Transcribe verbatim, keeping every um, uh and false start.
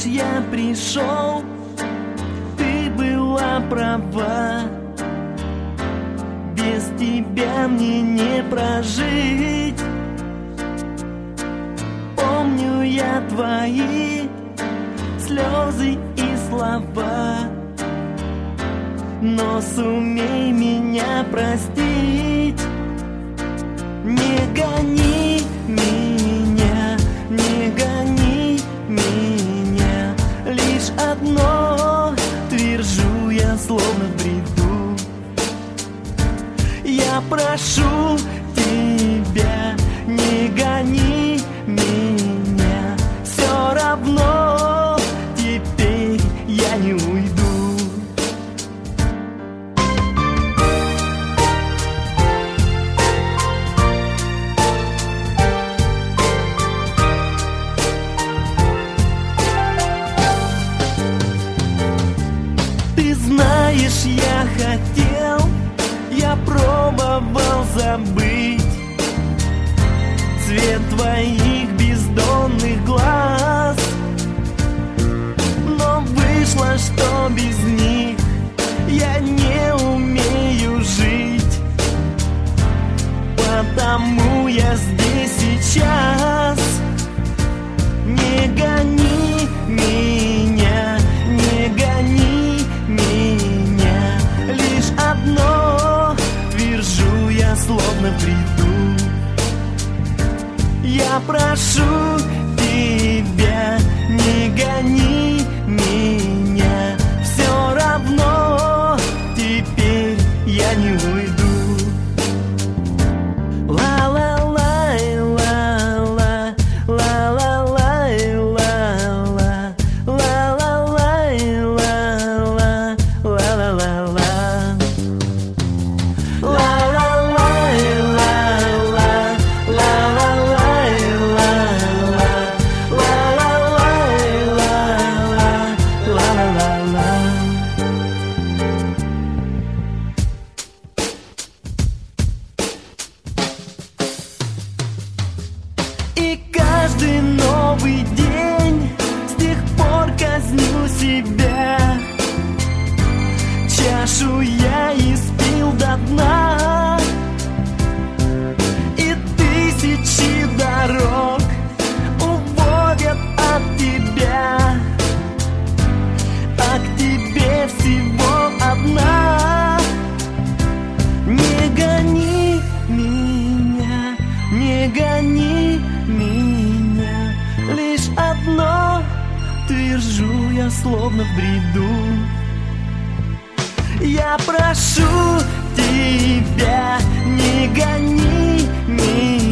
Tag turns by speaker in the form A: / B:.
A: я пришел, ты была права. Без тебя мне не прожить. Помню я твои слезы и слова, но сумей меня простить. Не гони меня, не гони меня. Лишь одно твержу я, словно в бреду. Я прошу тебя, не гони меня. Все равно теперь я не уйду. Знаешь, я хотел, я пробовал забыть цвет твоих бездонных глаз, но вышло, что без них я не умею жить. Потому я здесь сейчас. Не гони меня, не гони меня. Лишь одно твержу я, словно в бреду. Я прошу тебя, не гони меня. Все равно теперь я не уйду. И каждый новый день с тех пор казню себя. Чашу я испил до дна, и тысячи дорог уводят от тебя, а к тебе всего одна. Не гони меня, не гони меня. Лишь одно твержу я, словно в бреду. Я прошу тебя, не гони меня.